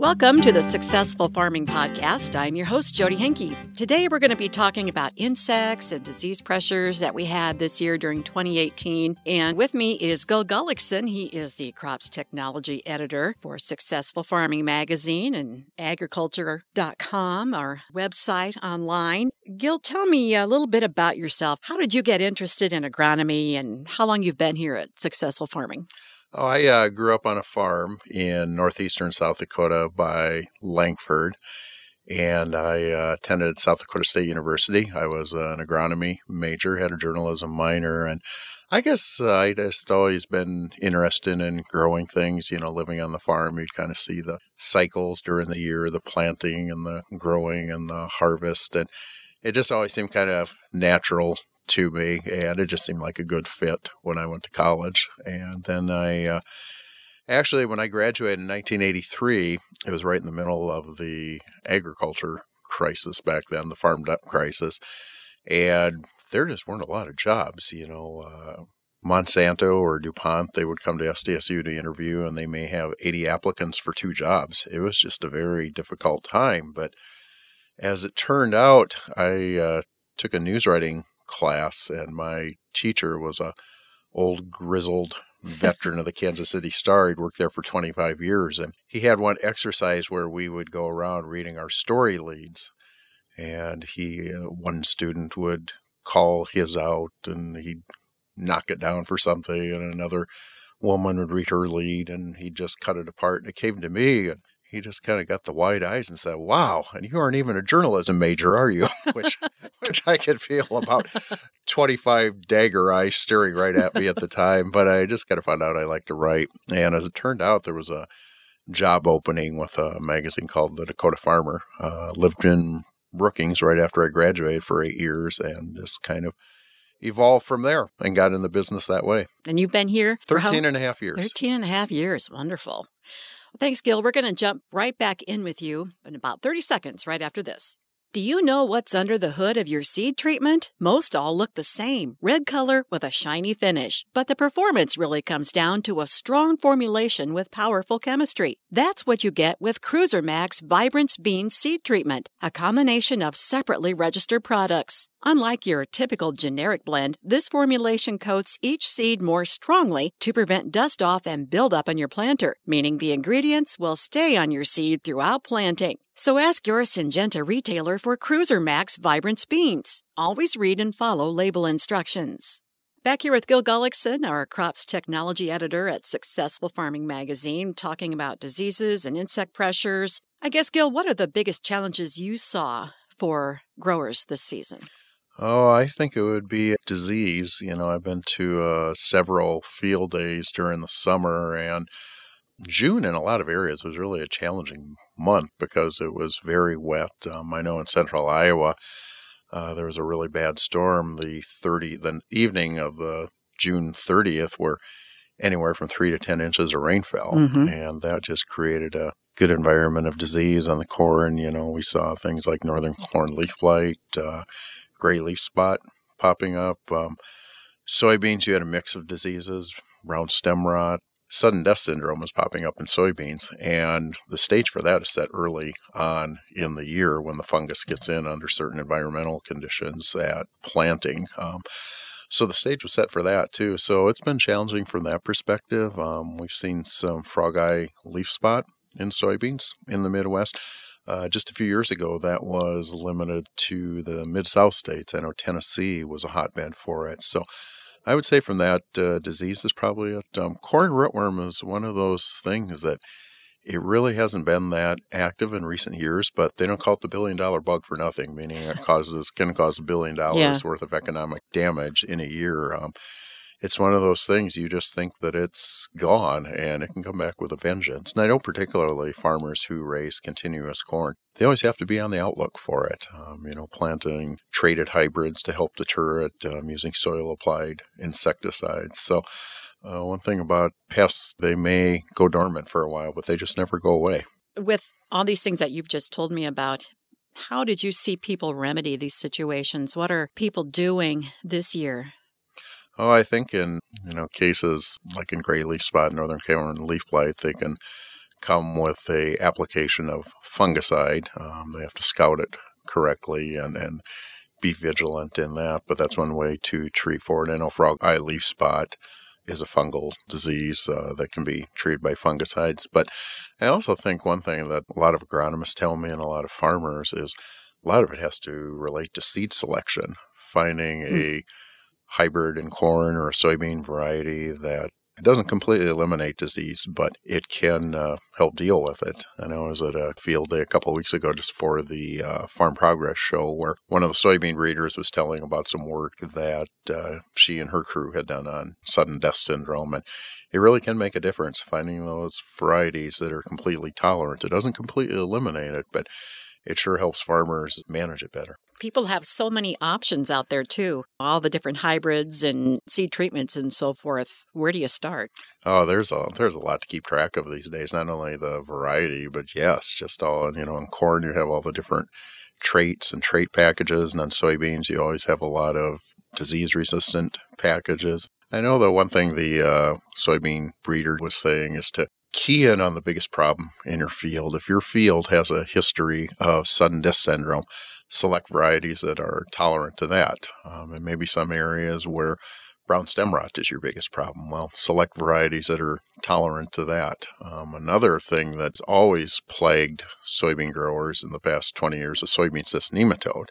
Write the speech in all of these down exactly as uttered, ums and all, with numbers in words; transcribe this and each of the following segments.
Welcome to the Successful Farming Podcast. I'm your host, Jody Henke. Today, we're going to be talking about insects and disease pressures that we had this year during twenty eighteen. And with me is Gil Gullikson. He is the Crops Technology Editor for Successful Farming Magazine and agriculture dot com, our website online. Gil, tell me a little bit about yourself. How did you get interested in agronomy and how long you've been here at Successful Farming? Oh, I uh, grew up on a farm in northeastern South Dakota by Langford, and I uh, attended South Dakota State University. I was uh, an agronomy major, had a journalism minor, and I guess uh, I just always been interested in growing things. You know, living on the farm, you kind of see the cycles during the year, the planting and the growing and the harvest, and it just always seemed kind of natural to me, and it just seemed like a good fit when I went to college. And then I uh, actually, when I graduated in nineteen eighty-three, it was right in the middle of the agriculture crisis back then, the farm debt crisis, and there just weren't a lot of jobs. You know, uh, Monsanto or DuPont, they would come to S D S U to interview, and they may have eighty applicants for two jobs. It was just a very difficult time. But as it turned out, I uh, took a news writing class, and my teacher was a old grizzled veteran of the Kansas City Star. He'd worked there for twenty-five years, and he had one exercise where we would go around reading our story leads, and he uh, one student would call his out and he'd knock it down for something, and another woman would read her lead and he'd just cut it apart, and it came to me, and he just kind of got the wide eyes and said, "Wow, and you aren't even a journalism major, are you?" which which I could feel about twenty-five dagger eyes staring right at me at the time. But I just kind of found out I liked to write. And as it turned out, there was a job opening with a magazine called The Dakota Farmer. Uh, lived in Brookings right after I graduated for eight years and just kind of evolved from there and got in the business that way. And you've been here for thirteen how? and a half years. thirteen and a half years. Wonderful. Thanks, Gil. We're going to jump right back in with you in about thirty seconds right after this. Do you know what's under the hood of your seed treatment? Most all look the same, red color with a shiny finish. But the performance really comes down to a strong formulation with powerful chemistry. That's what you get with Cruiser Max Vibrance Bean Seed Treatment, a combination of separately registered products. Unlike your typical generic blend, this formulation coats each seed more strongly to prevent dust off and buildup on your planter, meaning the ingredients will stay on your seed throughout planting. So ask your Syngenta retailer for Cruiser Max Vibrance Beans. Always read and follow label instructions. Back here with Gil Gullikson, our Crops Technology Editor at Successful Farming Magazine, talking about diseases and insect pressures. I guess, Gil, what are the biggest challenges you saw for growers this season? Oh, I think it would be disease. You know, I've been to uh, several field days during the summer, and June in a lot of areas was really a challenging month because it was very wet. Um, I know in central Iowa, uh, there was a really bad storm the thirty the evening of uh, June thirtieth, where anywhere from three to ten inches of rain fell, mm-hmm. and that just created a good environment of disease on the corn. You know, we saw things like northern corn leaf blight, uh, gray leaf spot popping up. Um, soybeans, you had a mix of diseases, round stem rot. Sudden death syndrome was popping up in soybeans, and the stage for that is set early on in the year when the fungus gets in under certain environmental conditions at planting. Um, so the stage was set for that too. So it's been challenging from that perspective. Um, we've seen some frog eye leaf spot in soybeans in the Midwest. Uh, just a few years ago, that was limited to the Mid-South states. I know Tennessee was a hotbed for it. So I would say from that, uh, disease is probably it. Um, corn rootworm is one of those things that it really hasn't been that active in recent years, but they don't call it the billion dollar bug for nothing, meaning it causes can cause a billion dollars yeah. worth of economic damage in a year. Um, it's one of those things you just think that it's gone and it can come back with a vengeance. And I know particularly farmers who raise continuous corn, they always have to be on the outlook for it. Um, you know, planting traded hybrids to help deter it, um, using soil-applied insecticides. So uh, one thing about pests, they may go dormant for a while, but they just never go away. With all these things that you've just told me about, how did you see people remedy these situations? What are people doing this year? Oh, I think in, you know, cases like in gray leaf spot, northern corn leaf blight, they can come with a application of fungicide. Um, they have to scout it correctly and, and be vigilant in that, but that's one way to treat for it. I know frog eye leaf spot is a fungal disease uh, that can be treated by fungicides. But I also think one thing that a lot of agronomists tell me and a lot of farmers is a lot of it has to relate to seed selection, finding mm. a hybrid in corn or a soybean variety that it doesn't completely eliminate disease, but it can uh, help deal with it. I know I was at a field day a couple of weeks ago just for the uh, Farm Progress show where one of the soybean breeders was telling about some work that uh, she and her crew had done on sudden death syndrome. And it really can make a difference finding those varieties that are completely tolerant. It doesn't completely eliminate it, but it sure helps farmers manage it better. People have so many options out there, too. All the different hybrids and seed treatments and so forth. Where do you start? Oh, there's a there's a lot to keep track of these days. Not only the variety, but yes, just all, you know, in corn you have all the different traits and trait packages. And on soybeans you always have a lot of disease-resistant packages. I know that one thing the uh, soybean breeder was saying is to key in on the biggest problem in your field. If your field has a history of sudden death syndrome, select varieties that are tolerant to that. Um, and maybe some areas where brown stem rot is your biggest problem. Well, select varieties that are tolerant to that. Um, another thing that's always plagued soybean growers in the past twenty years is soybean cyst nematode.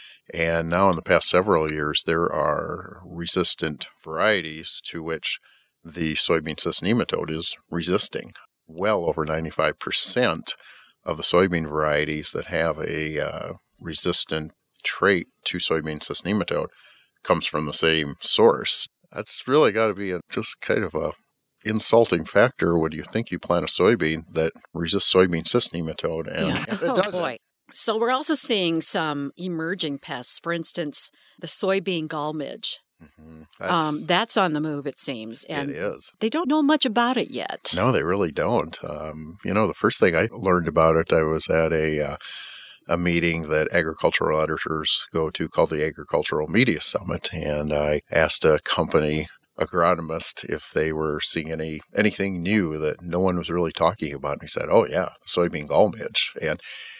And now in the past several years, there are resistant varieties to which the soybean cyst nematode is resisting. Well over ninety-five percent of the soybean varieties that have a uh, resistant trait to soybean cyst nematode comes from the same source. That's really got to be a, just kind of a insulting factor when you think you plant a soybean that resists soybean cyst nematode, and yeah. it oh, doesn't. Boy. So we're also seeing some emerging pests. For instance, the soybean gall midge. Mm-hmm. That's, um, that's on the move, it seems. And it is. They don't know much about it yet. No, they really don't. Um, you know, the first thing I learned about it, I was at a uh, a meeting that agricultural editors go to called the Agricultural Media Summit, and I asked a company agronomist if they were seeing any anything new that no one was really talking about. And he said, "Oh yeah, soybean gall midge." And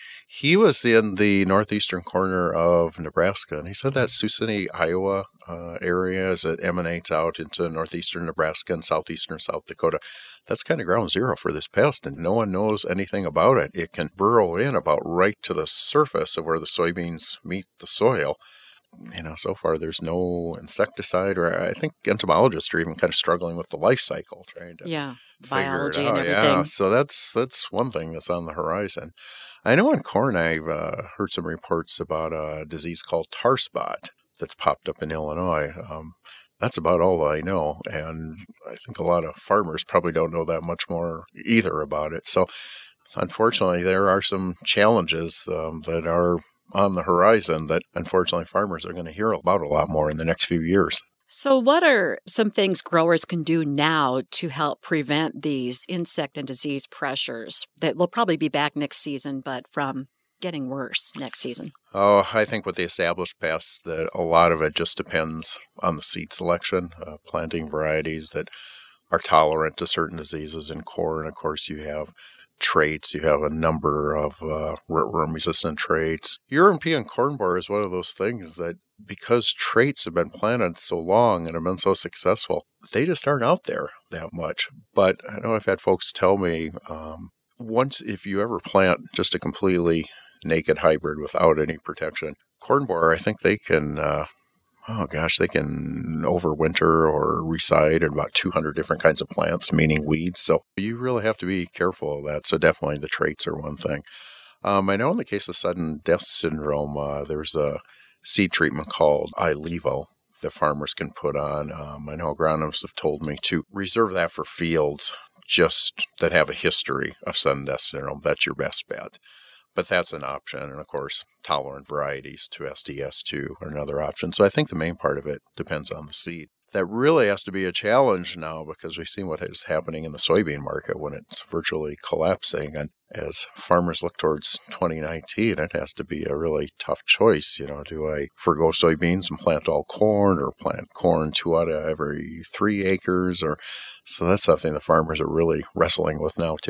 he was in the northeastern corner of Nebraska, and he said that Sioux City, Iowa uh, area as it emanates out into northeastern Nebraska and southeastern South Dakota. That's kind of ground zero for this pest, and no one knows anything about it. It can burrow in about right to the surface of where the soybeans meet the soil. You know, so far there's no insecticide, or I think entomologists are even kind of struggling with the life cycle, trying to yeah, figure biology it out. and everything. Yeah, so that's that's one thing that's on the horizon. I know in corn I've uh, heard some reports about a disease called tar spot that's popped up in Illinois. Um, that's about all I know, and I think a lot of farmers probably don't know that much more either about it. So unfortunately, there are some challenges um, that are on the horizon that unfortunately farmers are going to hear about a lot more in the next few years. So what are some things growers can do now to help prevent these insect and disease pressures that will probably be back next season, but from getting worse next season? Oh, I think with the established pests that a lot of it just depends on the seed selection, uh, planting varieties that are tolerant to certain diseases. In corn, of course, you have traits. You have a number of uh, rootworm-resistant traits. European corn borer is one of those things that because traits have been planted so long and have been so successful, they just aren't out there that much. But I know I've had folks tell me, um, once if you ever plant just a completely naked hybrid without any protection, corn borer, I think they can... Uh, Oh, gosh, they can overwinter or reside in about two hundred different kinds of plants, meaning weeds. So you really have to be careful of that. So definitely the traits are one thing. Um, I know in the case of sudden death syndrome, uh, there's a seed treatment called iLevo that farmers can put on. Um, I know agronomists have told me to reserve that for fields just that have a history of sudden death syndrome. That's your best bet. But that's an option. And, of course, tolerant varieties to S D S two are another option. So I think the main part of it depends on the seed. That really has to be a challenge now because we've seen what is happening in the soybean market when it's virtually collapsing. And as farmers look towards twenty nineteen, it has to be a really tough choice. You know, do I forgo soybeans and plant all corn, or plant corn two out of every three acres? Or so that's something the farmers are really wrestling with now, too.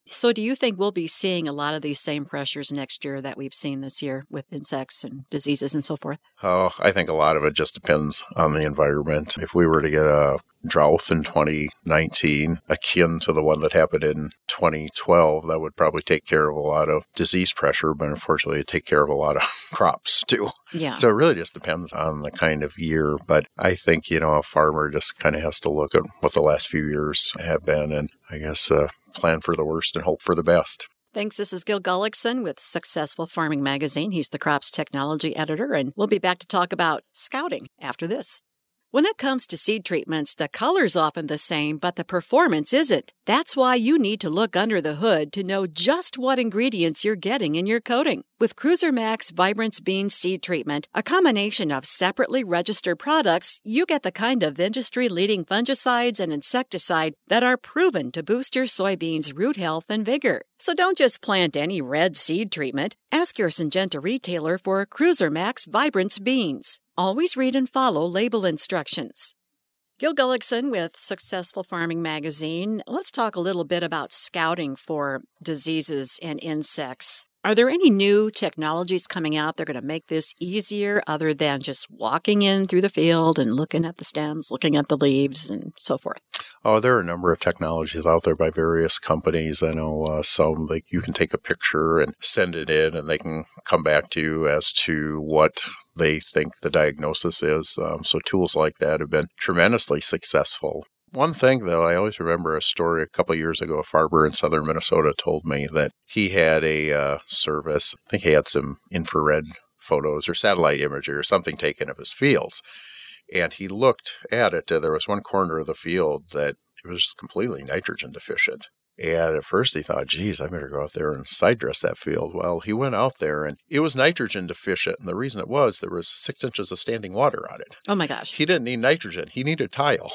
So do you think we'll be seeing a lot of these same pressures next year that we've seen this year with insects and diseases and so forth? Oh, I think a lot of it just depends on the environment. If we were to get a drought in twenty nineteen, akin to the one that happened in twenty twelve, that would probably take care of a lot of disease pressure, but unfortunately it'd take care of a lot of crops too. Yeah. So it really just depends on the kind of year. But I think, you know, a farmer just kind of has to look at what the last few years have been and I guess uh, plan for the worst and hope for the best. Thanks. This is Gil Gullickson with Successful Farming Magazine. He's the crops technology editor, and we'll be back to talk about scouting after this. When it comes to seed treatments, the color's often the same, but the performance isn't. That's why you need to look under the hood to know just what ingredients you're getting in your coating. With Cruiser Max Vibrance Bean Seed Treatment, a combination of separately registered products, you get the kind of industry-leading fungicides and insecticide that are proven to boost your soybeans' root health and vigor. So don't just plant any red seed treatment. Ask your Syngenta retailer for Cruiser Max Vibrance Beans. Always read and follow label instructions. Gil Gullickson with Successful Farming Magazine. Let's talk a little bit about scouting for diseases and insects. Are there any new technologies coming out that are going to make this easier other than just walking in through the field and looking at the stems, looking at the leaves, and so forth? Oh, there are a number of technologies out there by various companies. I know uh, some, like you can take a picture and send it in and they can come back to you as to what they think the diagnosis is. Um, so tools like that have been tremendously successful. One thing, though, I always remember a story a couple of years ago. A farmer in southern Minnesota told me that he had a uh, service. I think he had some infrared photos or satellite imagery or something taken of his fields. And he looked at it. Uh, there was one corner of the field that it was completely nitrogen deficient. And at first he thought, geez, I better go out there and side dress that field. Well, he went out there and it was nitrogen deficient. And the reason it was, there was six inches of standing water on it. Oh, my gosh. He didn't need nitrogen. He needed tile.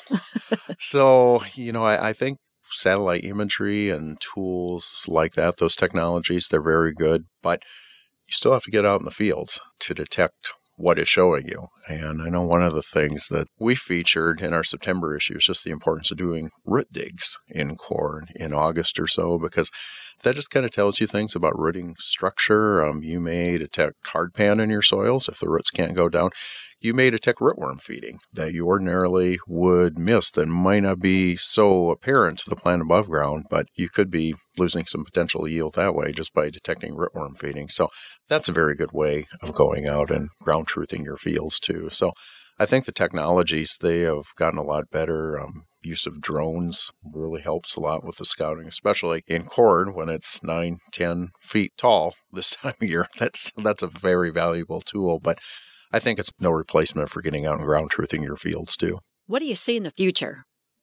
So, you know, I, I think satellite imagery and tools like that, those technologies, they're very good. But you still have to get out in the fields to detect what it's showing you. And I know one of the things that we featured in our September issue is just the importance of doing root digs in corn in August or so, because that just kind of tells you things about rooting structure. Um, you may detect hardpan in your soils if the roots can't go down. You may detect rootworm feeding that you ordinarily would miss that might not be so apparent to the plant above ground, but you could be losing some potential yield that way just by detecting rootworm feeding. So that's a very good way of going out and ground truthing your fields too. So I think the technologies, they have gotten a lot better. Um, use of drones really helps a lot with the scouting, especially in corn when it's nine, ten feet tall this time of year. That's, that's a very valuable tool, but I think it's no replacement for getting out and ground truthing your fields too. What do you see in the future?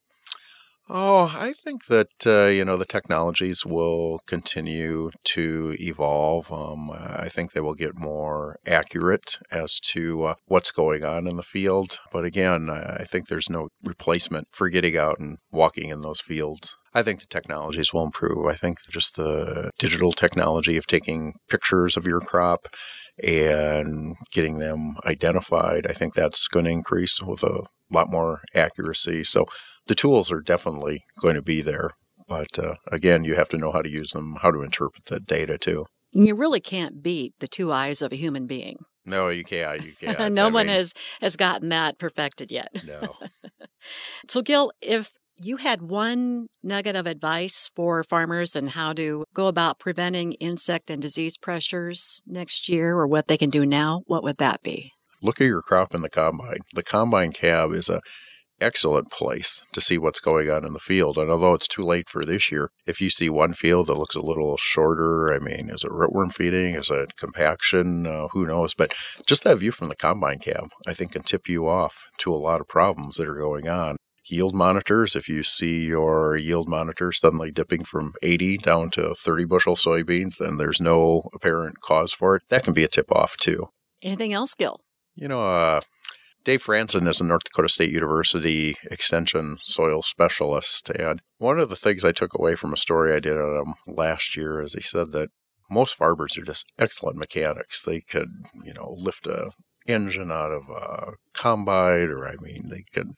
Oh, I think that, uh, you know, the technologies will continue to evolve. Um, I think they will get more accurate as to uh, what's going on in the field. But again, I think there's no replacement for getting out and walking in those fields. I think the technologies will improve. I think just the digital technology of taking pictures of your crop and getting them identified, I think that's going to increase with a lot more accuracy. So the tools are definitely going to be there. But uh, again, you have to know how to use them, how to interpret the data too. You really can't beat the two eyes of a human being. No, you can't. You can't. no I one mean, has, has gotten that perfected yet. No. So, Gil, if you had one nugget of advice for farmers and how to go about preventing insect and disease pressures next year or what they can do now, what would that be? Look at your crop in the combine. The combine cab is a excellent place to see what's going on in the field. And although it's too late for this year, if you see one field that looks a little shorter, I mean, is it rootworm feeding? Is it compaction? Uh, who knows? But just that view from the combine cab, I think, can tip you off to a lot of problems that are going on. Yield monitors, if you see your yield monitor suddenly dipping from eighty down to thirty bushel soybeans, and there's no apparent cause for it, that can be a tip-off too. Anything else, Gil? You know, uh, Dave Franson is a North Dakota State University Extension soil specialist, and one of the things I took away from a story I did on him last year is he said that most farmers are just excellent mechanics. They could, you know, lift a engine out of a combine, or I mean, they could,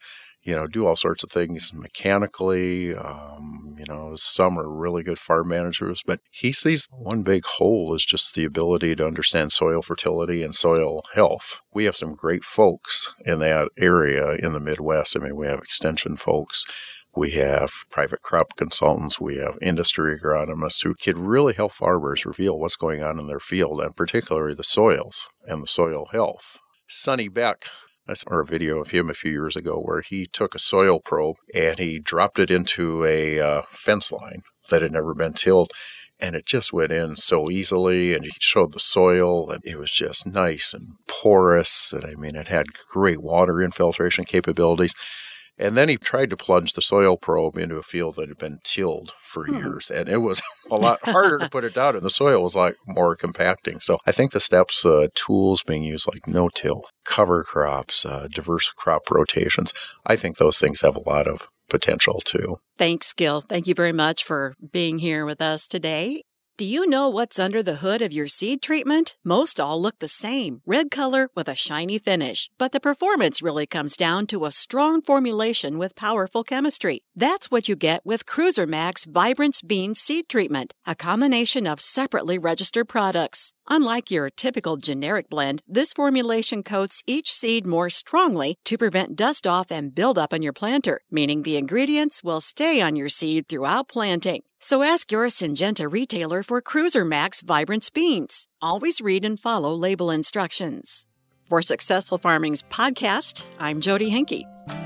you know, do all sorts of things mechanically. Um, you know, some are really good farm managers, but he sees one big hole is just the ability to understand soil fertility and soil health. We have some great folks in that area in the Midwest. I mean, we have extension folks. We have private crop consultants. We have industry agronomists who can really help farmers reveal what's going on in their field, and particularly the soils and the soil health. Sonny Beck, I saw a video of him a few years ago where he took a soil probe and he dropped it into a uh, fence line that had never been tilled, and it just went in so easily, and he showed the soil, and it was just nice and porous, and I mean, it had great water infiltration capabilities. And then he tried to plunge the soil probe into a field that had been tilled for hmm. years, and it was a lot harder to put it down, and the soil was like more compacting. So I think the steps, uh, tools being used like no-till, cover crops, uh, diverse crop rotations, I think those things have a lot of potential too. Thanks, Gil. Thank you very much for being here with us today. Do you know what's under the hood of your seed treatment? Most all look the same, red color with a shiny finish, but the performance really comes down to a strong formulation with powerful chemistry. That's what you get with Cruiser Max Vibrance Bean Seed Treatment, a combination of separately registered products. Unlike your typical generic blend, this formulation coats each seed more strongly to prevent dust off and buildup on your planter, meaning the ingredients will stay on your seed throughout planting. So ask your Syngenta retailer for Cruiser Max Vibrance Beans. Always read and follow label instructions. For Successful Farming's podcast, I'm Jody Henke.